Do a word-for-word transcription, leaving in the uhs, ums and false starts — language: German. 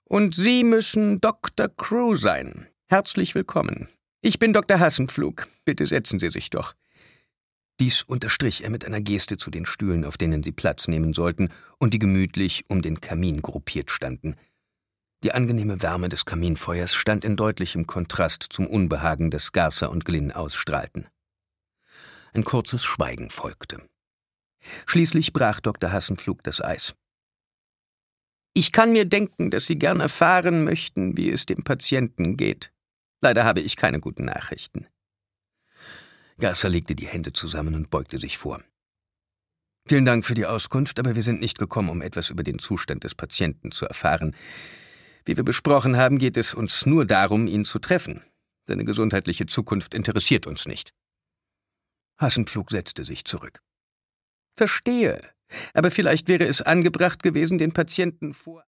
Und Sie müssen Doktor Crew sein. Herzlich willkommen. Ich bin Doktor Hassenpflug. Bitte setzen Sie sich doch.« Dies unterstrich er mit einer Geste zu den Stühlen, auf denen sie Platz nehmen sollten und die gemütlich um den Kamin gruppiert standen. Die angenehme Wärme des Kaminfeuers stand in deutlichem Kontrast zum Unbehagen, das Garcer und Glynn ausstrahlten. Ein kurzes Schweigen folgte. Schließlich brach Doktor Hassenpflug das Eis. »Ich kann mir denken, dass Sie gern erfahren möchten, wie es dem Patienten geht. Leider habe ich keine guten Nachrichten.« Garcer legte die Hände zusammen und beugte sich vor. »Vielen Dank für die Auskunft, aber wir sind nicht gekommen, um etwas über den Zustand des Patienten zu erfahren. Wie wir besprochen haben, geht es uns nur darum, ihn zu treffen. Seine gesundheitliche Zukunft interessiert uns nicht.« Hassenpflug setzte sich zurück. »Verstehe, aber vielleicht wäre es angebracht gewesen, den Patienten vor